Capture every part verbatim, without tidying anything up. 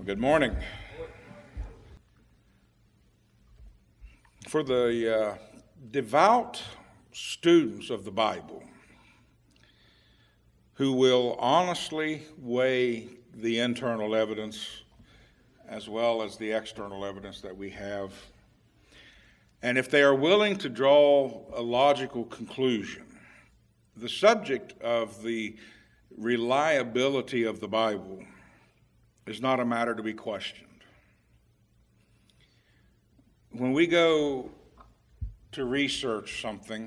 Well, good morning. For the uh, devout students of the Bible who will honestly weigh the internal evidence as well as the external evidence that we have, and if they are willing to draw a logical conclusion, the subject of the reliability of the Bible is not a matter to be questioned. When we go to research something,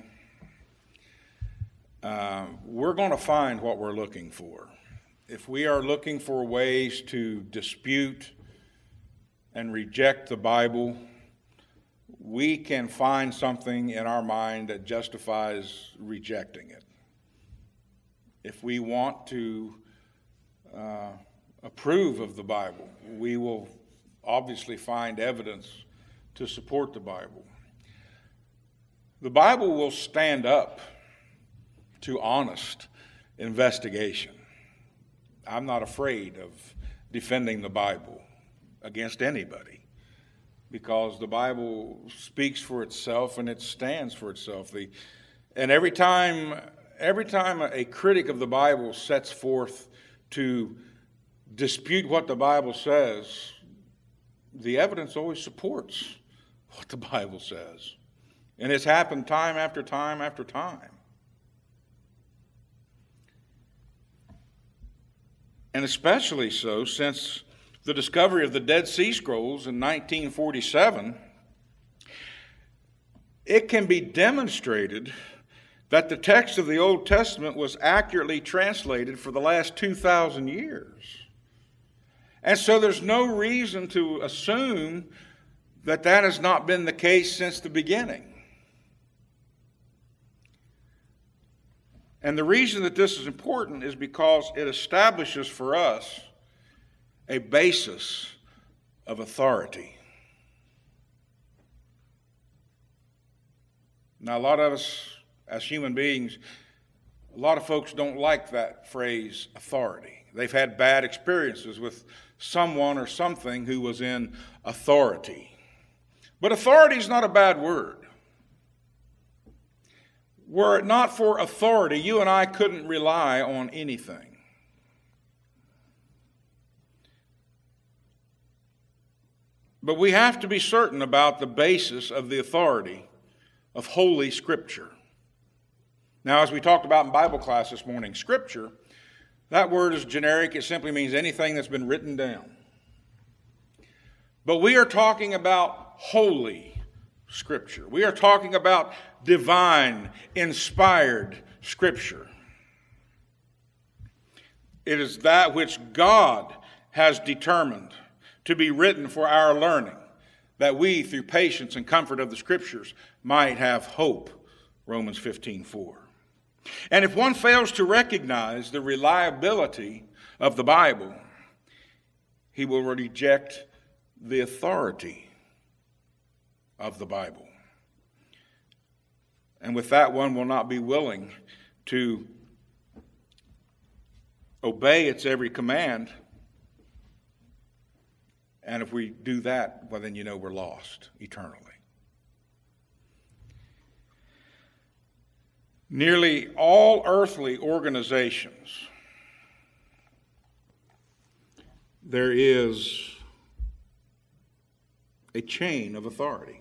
uh, we're going to find what we're looking for. If we are looking for ways to dispute and reject the Bible, we can find something in our mind that justifies rejecting it. If we want to uh, approve of the Bible, we will obviously find evidence to support the Bible. The Bible will stand up to honest investigation. I'm not afraid of defending the Bible against anybody, because the Bible speaks for itself and it stands for itself. The, and every time, every time a critic of the Bible sets forth to dispute what the Bible says, the evidence always supports what the Bible says. And it's happened time after time after time. And especially so since the discovery of the Dead Sea Scrolls in nineteen forty-seven, it can be demonstrated that the text of the Old Testament was accurately translated for the last two thousand years. And so there's no reason to assume that that has not been the case since the beginning. And the reason that this is important is because it establishes for us a basis of authority. Now, a lot of us as human beings, a lot of folks don't like that phrase, authority. They've had bad experiences with someone or something who was in authority. But authority is not a bad word. Were it not for authority, you and I couldn't rely on anything. But we have to be certain about the basis of the authority of Holy Scripture. Now, as we talked about in Bible class this morning, Scripture, that word is generic. It simply means anything that's been written down. But we are talking about Holy Scripture. We are talking about divine, inspired Scripture. It is that which God has determined to be written for our learning, that we, through patience and comfort of the Scriptures, might have hope. Romans fifteen four. And if one fails to recognize the reliability of the Bible, he will reject the authority of the Bible. And with that, one will not be willing to obey its every command. And if we do that, well, then you know we're lost eternally. Nearly all earthly organizations, there is a chain of authority.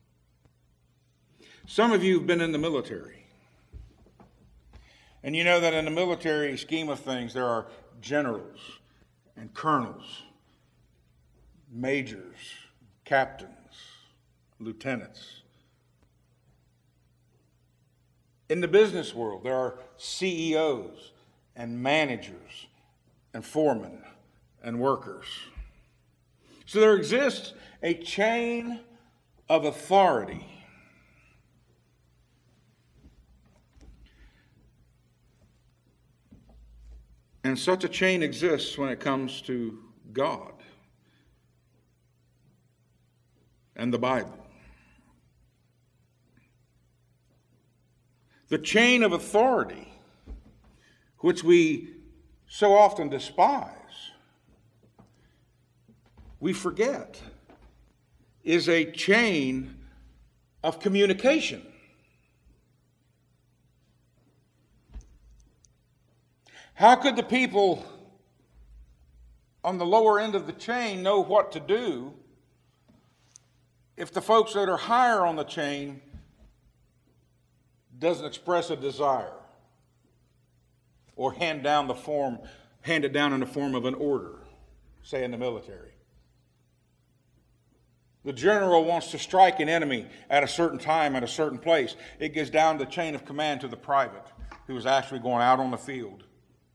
Some of you have been in the military. And you know that in the military scheme of things, there are generals and colonels, majors, captains, lieutenants. In the business world, there are C E Os and managers and foremen and workers. So there exists a chain of authority. And such a chain exists when it comes to God and the Bible. The chain of authority, which we so often despise, we forget is a chain of communication. How could the people on the lower end of the chain know what to do if the folks that are higher on the chain doesn't express a desire or hand down the form, hand it down in the form of an order, say in the military? The general wants to strike an enemy at a certain time, at a certain place. It gets down the chain of command to the private who is actually going out on the field.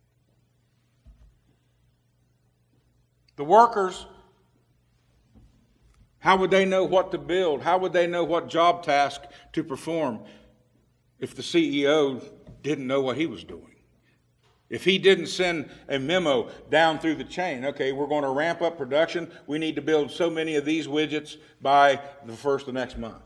The workers, how would they know what to build? How would they know what job task to perform if the C E O didn't know what he was doing? If he didn't send a memo down through the chain, okay, we're going to ramp up production. We need to build so many of these widgets by the first of next month.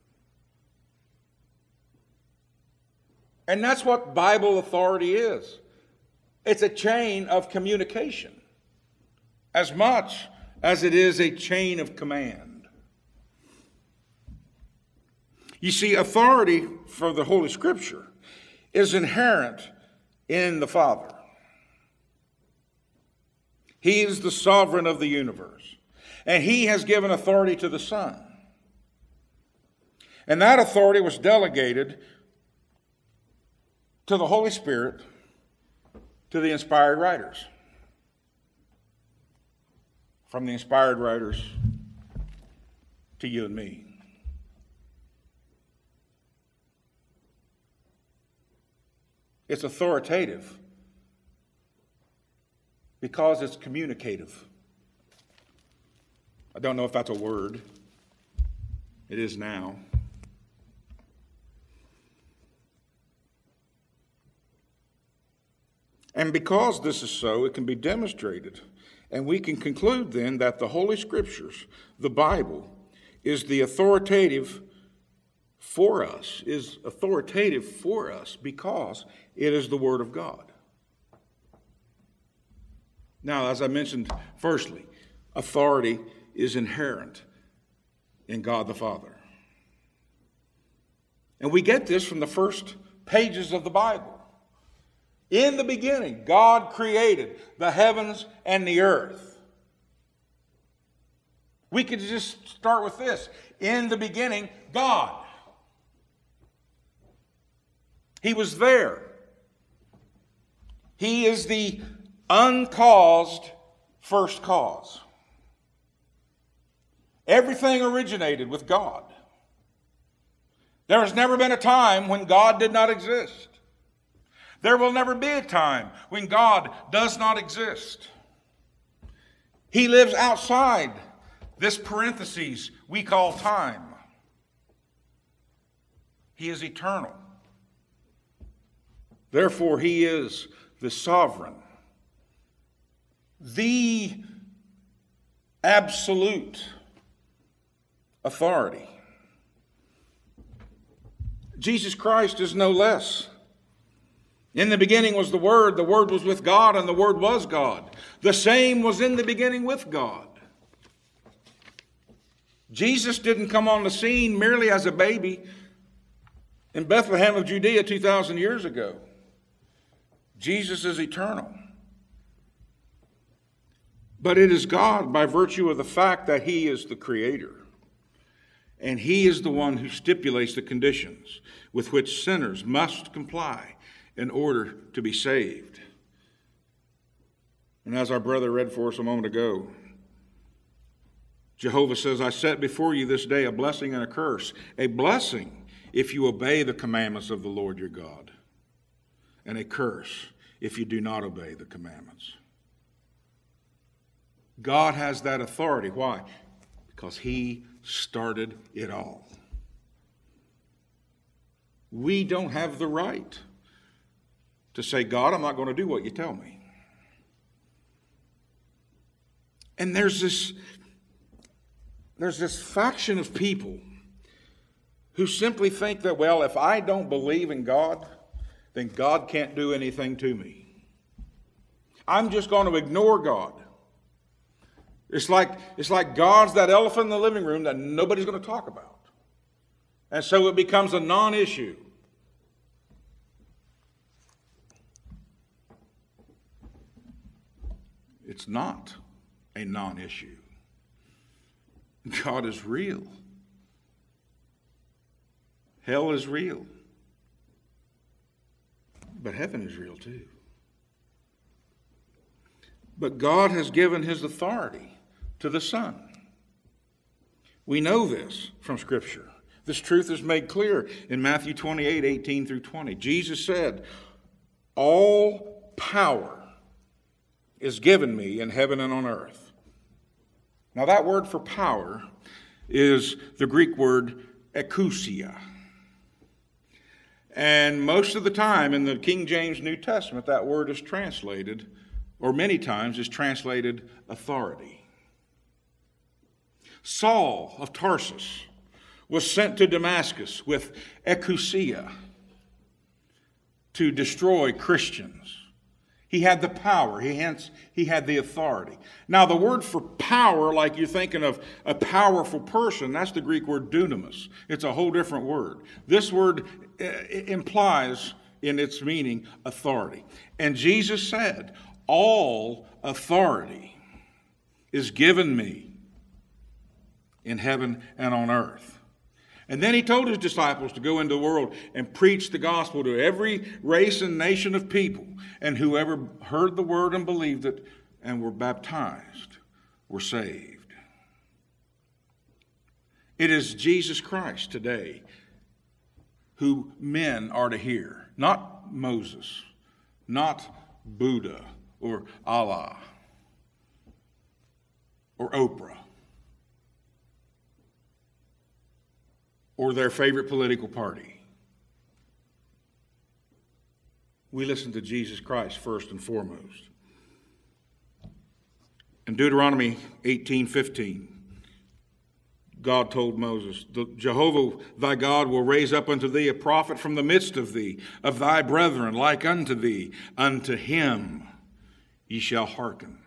And that's what Bible authority is. It's a chain of communication as much as it is a chain of command. You see, authority for the Holy Scripture is inherent in the Father. He is the sovereign of the universe, and he has given authority to the Son. And that authority was delegated to the Holy Spirit, to the inspired writers. From the inspired writers to you and me. It's authoritative because it's communicative. I don't know if that's a word. It is now. And because this is so, it can be demonstrated. And we can conclude then that the Holy Scriptures, the Bible, is the authoritative for us, is authoritative for us because it is the Word of God. Now, as I mentioned, firstly, authority is inherent in God the Father. And we get this from the first pages of the Bible. In the beginning, God created the heavens and the earth. We could just start with this. In the beginning, God. He was there. He is the uncaused first cause. Everything originated with God. There has never been a time when God did not exist. There will never be a time when God does not exist. He lives outside this parenthesis we call time. He is eternal. Therefore, he is the sovereign, the absolute authority. Jesus Christ is no less. In the beginning was the Word, the Word was with God, and the Word was God. The same was in the beginning with God. Jesus didn't come on the scene merely as a baby in Bethlehem of Judea two thousand years ago. Jesus is eternal. But it is God by virtue of the fact that he is the Creator. And he is the one who stipulates the conditions with which sinners must comply in order to be saved. And as our brother read for us a moment ago, Jehovah says, I set before you this day a blessing and a curse. A blessing if you obey the commandments of the Lord your God, and a curse if you do not obey the commandments. God has that authority. Why? Because he started it all. We don't have the right to say, God, I'm not going to do what you tell me. And there's this, there's this faction of people who simply think that, well, if I don't believe in God, then God can't do anything to me. I'm just going to ignore God. It's like, it's like God's that elephant in the living room that nobody's going to talk about. And so it becomes a non-issue. It's not a non-issue. God is real. Hell is real. But heaven is real too. But God has given his authority to the Son. We know this from Scripture. This truth is made clear in Matthew twenty-eight, eighteen through twenty. Jesus said, "All power is given me in heaven and on earth." Now that word for power is the Greek word exousia. And most of the time in the King James New Testament, that word is translated, or many times is translated, authority. Saul of Tarsus was sent to Damascus with exousia to destroy Christians. He had the power, he, hence he had the authority. Now the word for power, like you're thinking of a powerful person, that's the Greek word dunamis. It's a whole different word. This word uh, implies in its meaning authority. And Jesus said, "All authority is given me in heaven and on earth." And then he told his disciples to go into the world and preach the gospel to every race and nation of people. And whoever heard the word and believed it and were baptized were saved. It is Jesus Christ today who men are to hear. Not Moses, not Buddha or Allah or Oprah, or their favorite political party. We listen to Jesus Christ first and foremost. In Deuteronomy eighteen fifteen, God told Moses, "Jehovah thy God will raise up unto thee a prophet from the midst of thee, of thy brethren, like unto thee. Unto him ye shall hearken."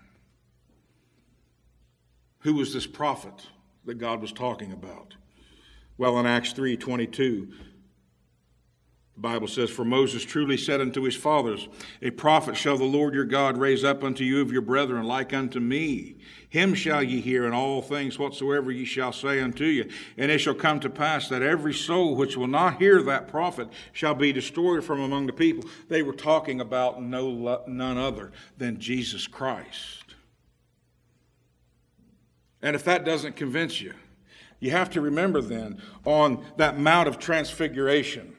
Who was this prophet that God was talking about? Well, in Acts three twenty-two, the Bible says, "For Moses truly said unto his fathers, A prophet shall the Lord your God raise up unto you of your brethren, like unto me. Him shall ye hear in all things whatsoever ye shall say unto you. And it shall come to pass that every soul which will not hear that prophet shall be destroyed from among the people." They were talking about no none other than Jesus Christ. And if that doesn't convince you, you have to remember then, on that Mount of Transfiguration,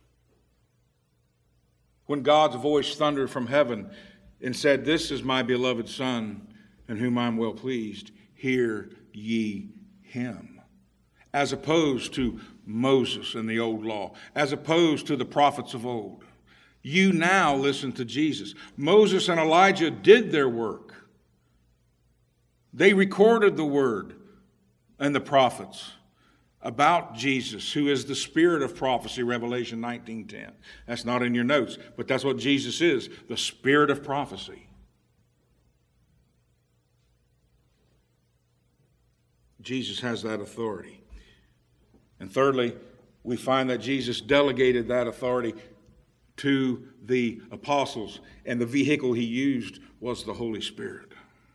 when God's voice thundered from heaven and said, "This is my beloved Son, in whom I am well pleased. Hear ye him." As opposed to Moses and the old law, as opposed to the prophets of old. You now listen to Jesus. Moses and Elijah did their work. They recorded the word and the prophets about Jesus, who is the spirit of prophecy, Revelation nineteen ten. That's not in your notes, but that's what Jesus is, the spirit of prophecy. Jesus has that authority. And thirdly, we find that Jesus delegated that authority to the apostles, and the vehicle he used was the Holy Spirit.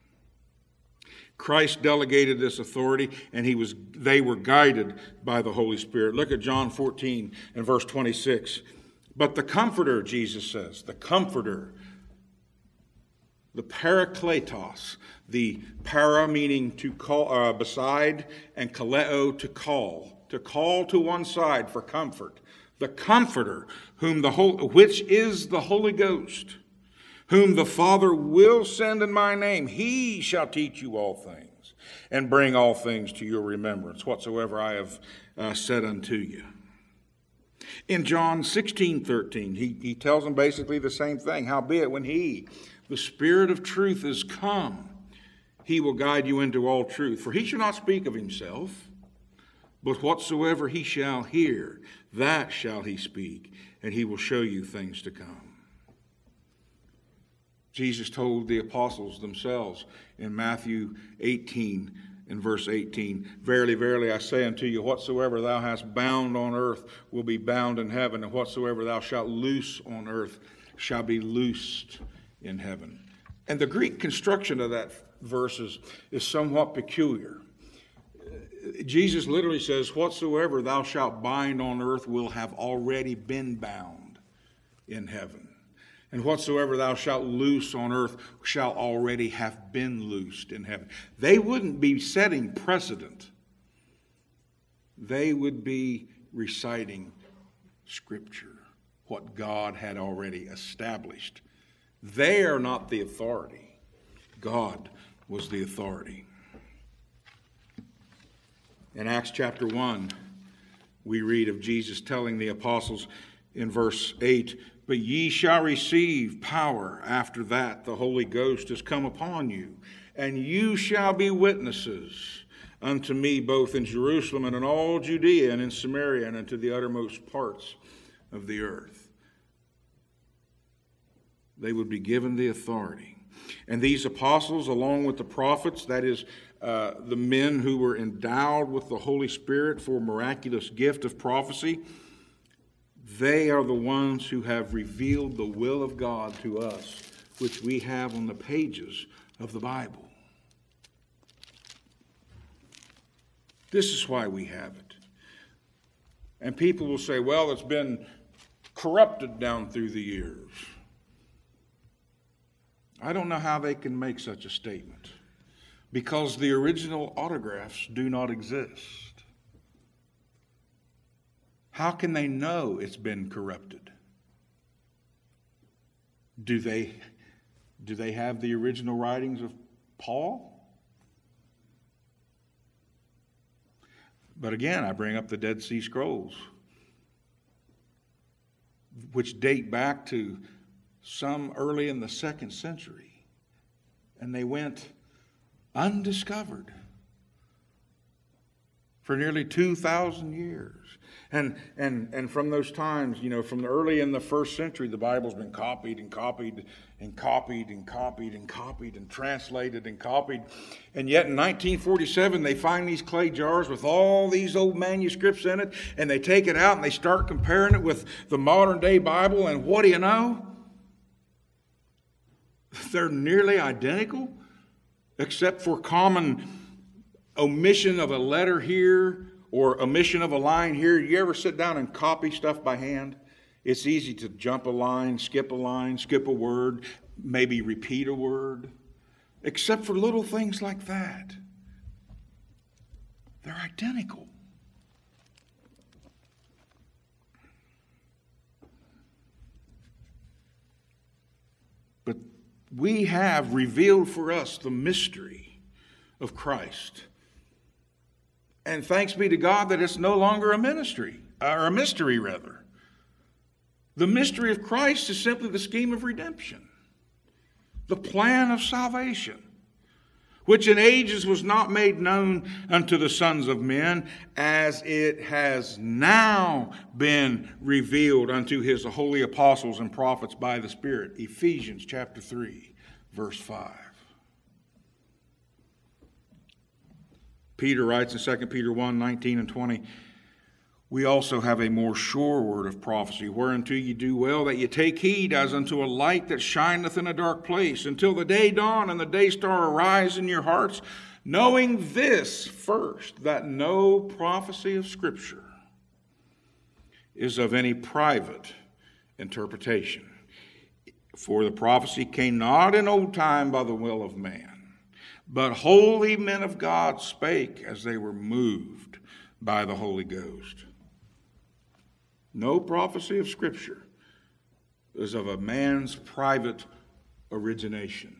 Christ delegated this authority, and he was they were guided by the Holy Spirit. Look at John fourteen and verse twenty-six. "But the Comforter," Jesus says, the Comforter, the Parakletos, the para meaning to call, uh, beside, and kaleo to call, to call to one side for comfort. The Comforter, whom the whole, which is the Holy Ghost, whom the Father will send in my name, he shall teach you all things, and bring all things to your remembrance, whatsoever I have uh, said unto you. In John sixteen thirteen, he, he tells them basically the same thing. "Howbeit, when he, the Spirit of truth, is come, he will guide you into all truth. For he shall not speak of himself, but whatsoever he shall hear, that shall he speak, and he will show you things to come." Jesus told the apostles themselves in Matthew eighteen, in verse eighteen, "Verily, verily, I say unto you, whatsoever thou hast bound on earth will be bound in heaven, and whatsoever thou shalt loose on earth shall be loosed in heaven." And the Greek construction of that verse is, is somewhat peculiar. Jesus literally says, whatsoever thou shalt bind on earth will have already been bound in heaven. And whatsoever thou shalt loose on earth shall already have been loosed in heaven. They wouldn't be setting precedent. They would be reciting Scripture, what God had already established. They are not the authority. God was the authority. In Acts chapter one, we read of Jesus telling the apostles in verse eight, "But ye shall receive power after that the Holy Ghost is come upon you, and you shall be witnesses unto me both in Jerusalem and in all Judea and in Samaria and unto the uttermost parts of the earth." They would be given the authority. And these apostles, along with the prophets, that is, uh, the men who were endowed with the Holy Spirit for a miraculous gift of prophecy, they are the ones who have revealed the will of God to us, which we have on the pages of the Bible. This is why we have it. And people will say, well, it's been corrupted down through the years. I don't know how they can make such a statement, because the original autographs do not exist. How can they know it's been corrupted? Do they, do they have the original writings of Paul? But again, I bring up the Dead Sea Scrolls, which date back to some early in the second century, and they went undiscovered for nearly two thousand years. And, and, and from those times, you know, from the early in the first century, the Bible's been copied and copied and copied and copied and copied and translated and copied. And yet in nineteen forty-seven, they find these clay jars with all these old manuscripts in it, and they take it out and they start comparing it with the modern day Bible, and what do you know? They're nearly identical, except for common omission of a letter here or omission of a line here. You ever sit down and copy stuff by hand? It's easy to jump a line, skip a line, skip a word, maybe repeat a word, except for little things like that. They're identical. But we have revealed for us the mystery of Christ. And thanks be to God that it's no longer a ministry, or a mystery rather. The mystery of Christ is simply the scheme of redemption, the plan of salvation, which in ages was not made known unto the sons of men, as it has now been revealed unto his holy apostles and prophets by the Spirit. Ephesians chapter three, verse five. Peter writes in Second Peter one, nineteen and twenty, "We also have a more sure word of prophecy, whereunto ye do well that ye take heed as unto a light that shineth in a dark place, until the day dawn and the day star arise in your hearts, knowing this first, that no prophecy of Scripture is of any private interpretation. For the prophecy came not in old time by the will of man, but holy men of God spake as they were moved by the Holy Ghost." No prophecy of Scripture is of a man's private origination.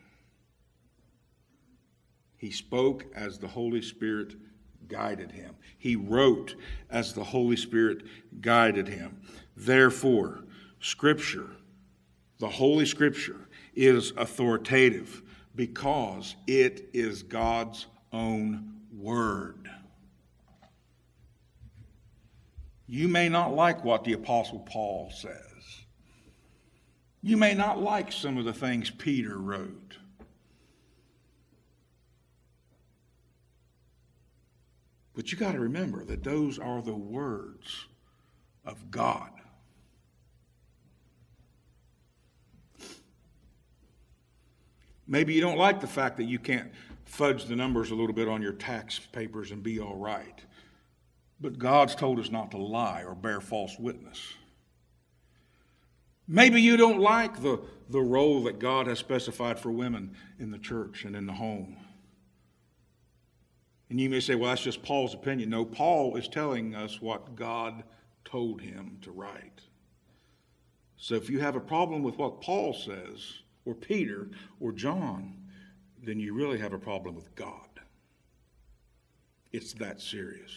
He spoke as the Holy Spirit guided him. He wrote as the Holy Spirit guided him. Therefore, Scripture, the Holy Scripture, is authoritative, because it is God's own word. You may not like what the Apostle Paul says. You may not like some of the things Peter wrote. But you got to remember that those are the words of God. Maybe you don't like the fact that you can't fudge the numbers a little bit on your tax papers and be all right. But God's told us not to lie or bear false witness. Maybe you don't like the, the role that God has specified for women in the church and in the home. And you may say, well, that's just Paul's opinion. No, Paul is telling us what God told him to write. So if you have a problem with what Paul says, or Peter, or John, then you really have a problem with God. It's that serious.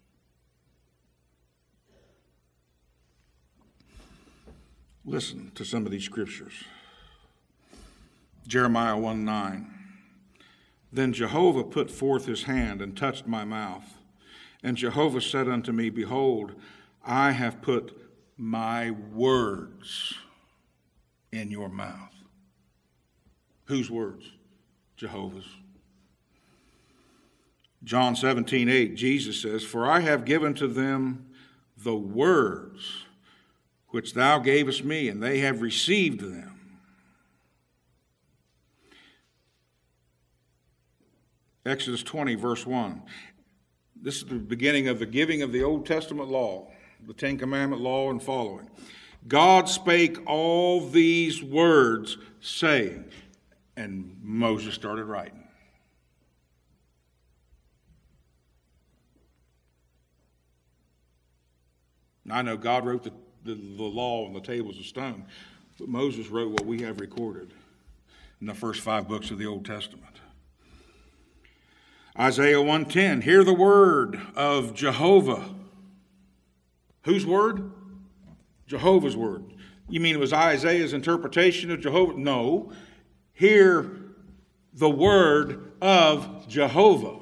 Listen to some of these scriptures. Jeremiah one nine. Then Jehovah put forth his hand and touched my mouth. And Jehovah said unto me, Behold, I have put my words in your mouth. Whose words? Jehovah's. John seventeen eight, Jesus says, For I have given to them the words which thou gavest me, and they have received them. Exodus twenty, verse one. This is the beginning of the giving of the Old Testament law, the Ten Commandment law and following. God spake all these words, saying, and Moses started writing. Now, I know God wrote the, the, the law on the tables of stone, but Moses wrote what we have recorded in the first five books of the Old Testament. Isaiah one ten, hear the word of Jehovah. Whose word? Jehovah's word. You mean it was Isaiah's interpretation of Jehovah? No. Hear the word of Jehovah.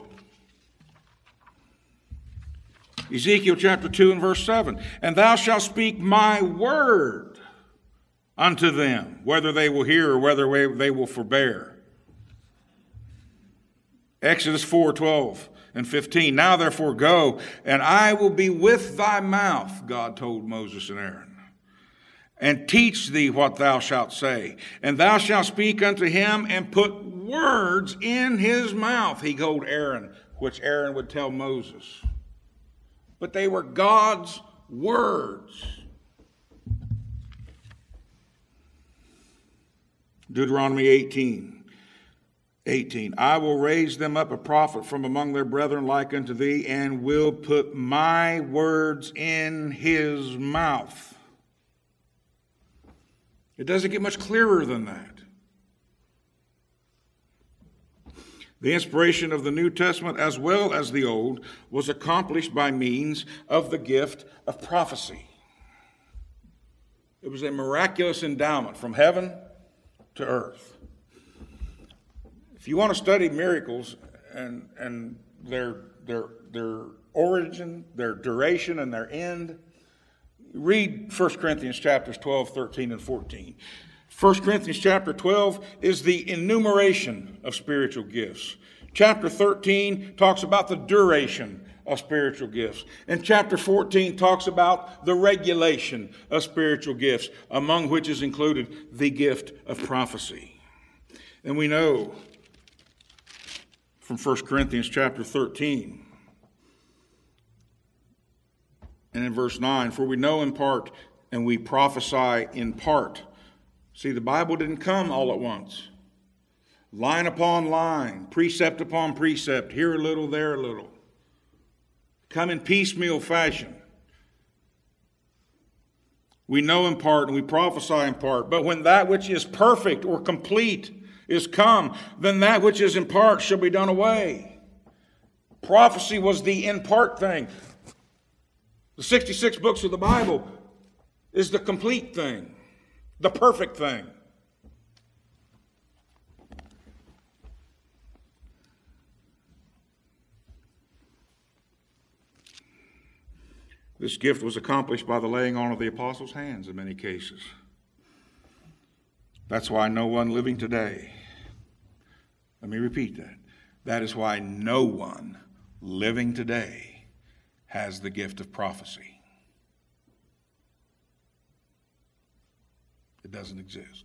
Ezekiel chapter two and verse seven, and thou shalt speak my word unto them, whether they will hear or whether they will forbear. Exodus four twelve and fifteen, now therefore go, and I will be with thy mouth, God told Moses and Aaron, and teach thee what thou shalt say. And thou shalt speak unto him and put words in his mouth, he told Aaron, which Aaron would tell Moses. But they were God's words. Deuteronomy eighteen. eighteen, I will raise them up a prophet from among their brethren like unto thee, and will put my words in his mouth. It doesn't get much clearer than that. The inspiration of the New Testament as well as the Old was accomplished by means of the gift of prophecy. It was a miraculous endowment from heaven to earth. If you want to study miracles and, and their, their, their origin, their duration, and their end, read First Corinthians chapters twelve, thirteen, and fourteen. First Corinthians chapter twelve is the enumeration of spiritual gifts. Chapter thirteen talks about the duration of spiritual gifts. And chapter fourteen talks about the regulation of spiritual gifts, among which is included the gift of prophecy. And we know from First Corinthians chapter thirteen and in verse nine, for we know in part and we prophesy in part. See, the Bible didn't come all at once. Line upon line, precept upon precept, here a little, there a little. Come in piecemeal fashion. We know in part and we prophesy in part, but when that which is perfect or complete is come, then that which is in part shall be done away. Prophecy was the in part thing. The sixty-six books of the Bible is the complete thing, the perfect thing. This gift was accomplished by the laying on of the apostles' hands in many cases. That's why no one living today, let me repeat that. That is why no one living today has the gift of prophecy. It doesn't exist.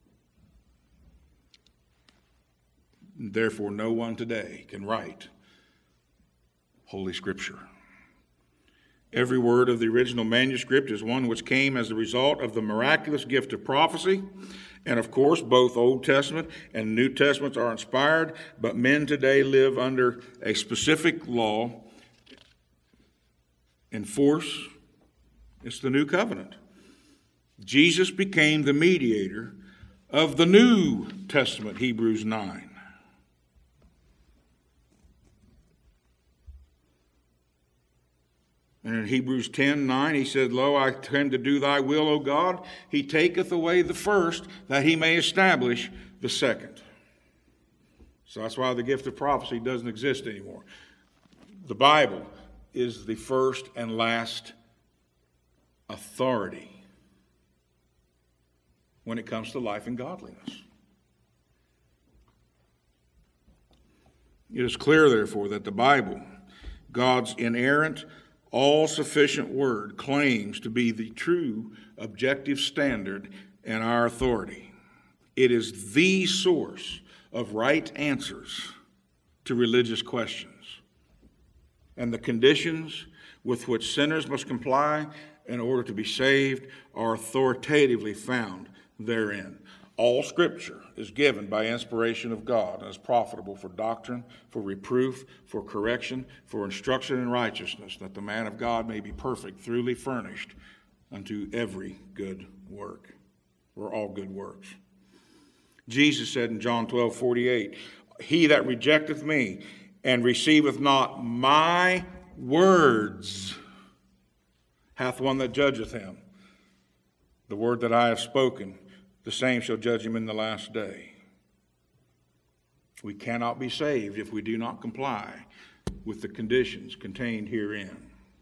Therefore, no one today can write Holy Scripture. Every word of the original manuscript is one which came as a result of the miraculous gift of prophecy. And of course, both Old Testament and New Testaments are inspired, but men today live under a specific law in force. It's the New Covenant. Jesus became the mediator of the New Testament, Hebrews nine. And in Hebrews ten nine, he said, Lo, I came to do thy will, O God. He taketh away the first, that he may establish the second. So that's why the gift of prophecy doesn't exist anymore. The Bible is the first and last authority when it comes to life and godliness. It is clear, therefore, that the Bible, God's inerrant, all-sufficient word, claims to be the true objective standard in our authority. It is the source of right answers to religious questions and the conditions with which sinners must comply in order to be saved are authoritatively found therein. All Scripture is given by inspiration of God and is profitable for doctrine, for reproof, for correction, for instruction in righteousness, that the man of God may be perfect, thoroughly furnished unto every good work, or all good works. Jesus said in John twelve forty-eight, He that rejecteth me and receiveth not my words hath one that judgeth him. The word that I have spoken, the same shall judge him in the last day. We cannot be saved if we do not comply with the conditions contained herein.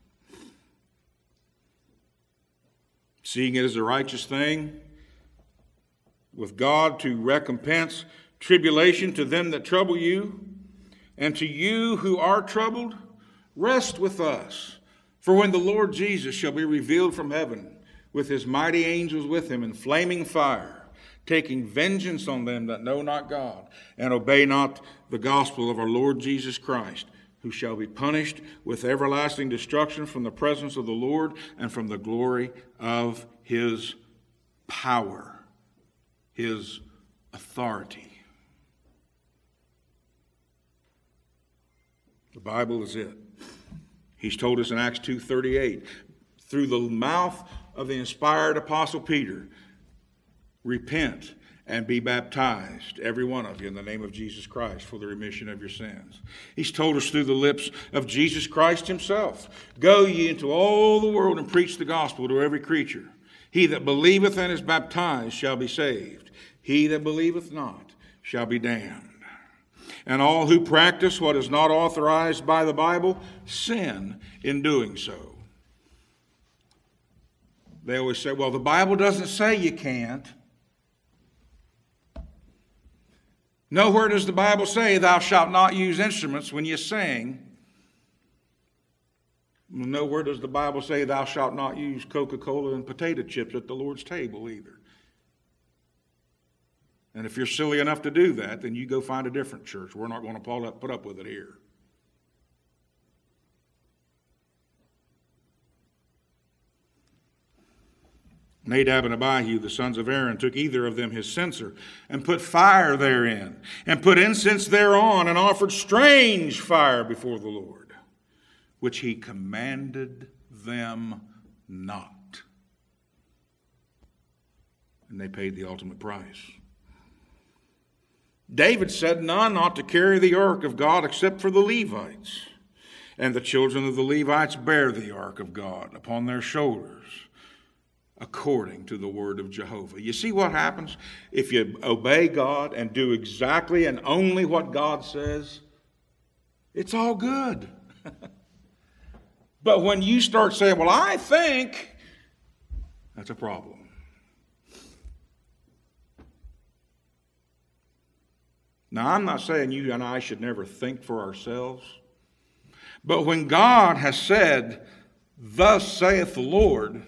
Seeing it as a righteous thing with God to recompense tribulation to them that trouble you, and to you who are troubled, rest with us. For when the Lord Jesus shall be revealed from heaven, with his mighty angels with him in flaming fire, taking vengeance on them that know not God, and obey not the gospel of our Lord Jesus Christ, who shall be punished with everlasting destruction from the presence of the Lord and from the glory of his power, his authority. The Bible is it. He's told us in Acts two thirty-eight, through the mouth of the inspired apostle Peter, repent and be baptized, every one of you, in the name of Jesus Christ for the remission of your sins. He's told us through the lips of Jesus Christ himself, go ye into all the world and preach the gospel to every creature. He that believeth and is baptized shall be saved. He that believeth not shall be damned. And all who practice what is not authorized by the Bible sin in doing so. They always say, well, the Bible doesn't say you can't. Nowhere does the Bible say thou shalt not use instruments when you sing. Nowhere does the Bible say thou shalt not use Coca-Cola and potato chips at the Lord's table either. And if you're silly enough to do that, then you go find a different church. We're not going to put up, put up with it here. Nadab and Abihu, the sons of Aaron, took either of them his censer and put fire therein, and put incense thereon, and offered strange fire before the Lord, which he commanded them not. And they paid the ultimate price. David said, none ought to carry the ark of God except for the Levites. And the children of the Levites bear the ark of God upon their shoulders, according to the word of Jehovah. You see what happens if you obey God and do exactly and only what God says? It's all good. But when you start saying, well, I think, that's a problem. Now, I'm not saying you and I should never think for ourselves, but when God has said, "Thus saith the Lord,"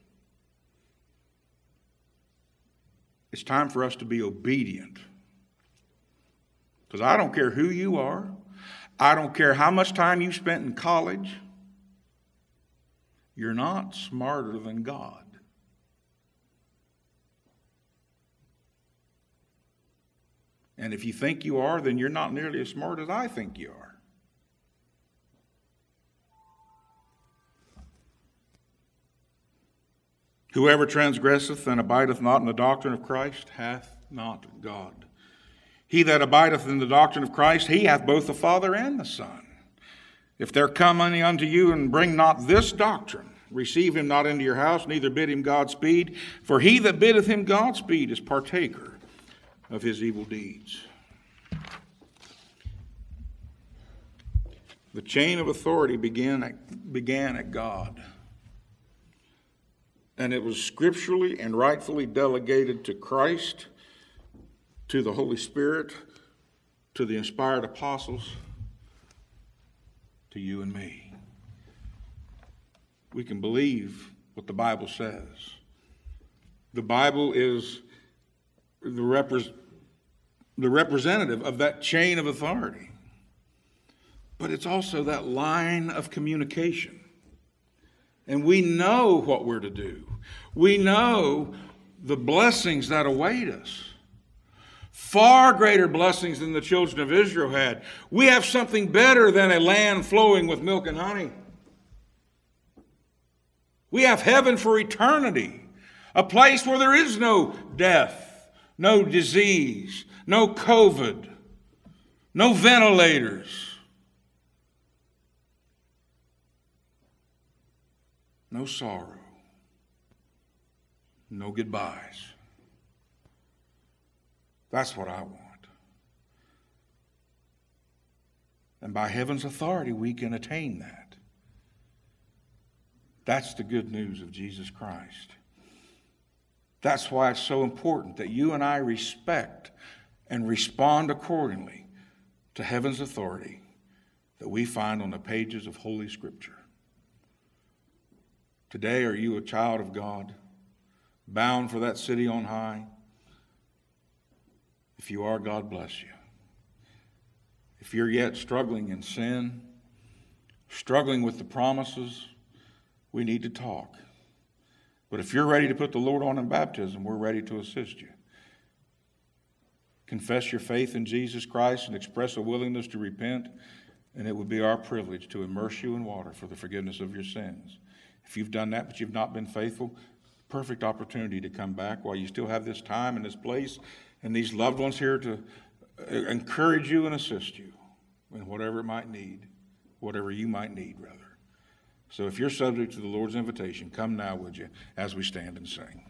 it's time for us to be obedient. Because I don't care who you are. I don't care how much time you spent in college. You're not smarter than God. And if you think you are, then you're not nearly as smart as I think you are. Whoever transgresseth and abideth not in the doctrine of Christ hath not God. He that abideth in the doctrine of Christ, he hath both the Father and the Son. If there come any unto you and bring not this doctrine, receive him not into your house, neither bid him Godspeed. For he that biddeth him Godspeed is partaker of his evil deeds. The chain of authority began at, began at God. And it was scripturally and rightfully delegated to Christ, to the Holy Spirit, to the inspired apostles, to you and me. We can believe what the Bible says. The Bible is the, repre- the representative of that chain of authority. But it's also that line of communication. And we know what we're to do. We know the blessings that await us. Far greater blessings than the children of Israel had. We have something better than a land flowing with milk and honey. We have heaven for eternity. A place where there is no death, no disease, no COVID, no ventilators, no sorrow, no goodbyes. That's what I want. And by heaven's authority, we can attain that. That's the good news of Jesus Christ. That's why it's so important that you and I respect and respond accordingly to heaven's authority that we find on the pages of Holy Scripture. Today, are you a child of God, bound for that city on high? If you are, God bless you. If you're yet struggling in sin, struggling with the promises, we need to talk. But if you're ready to put the Lord on in baptism, we're ready to assist you. Confess your faith in Jesus Christ and express a willingness to repent, and it would be our privilege to immerse you in water for the forgiveness of your sins. If you've done that but you've not been faithful, perfect opportunity to come back while you still have this time and this place and these loved ones here to encourage you and assist you in whatever it might need, whatever you might need, rather. So if you're subject to the Lord's invitation, come now, would you, as we stand and sing.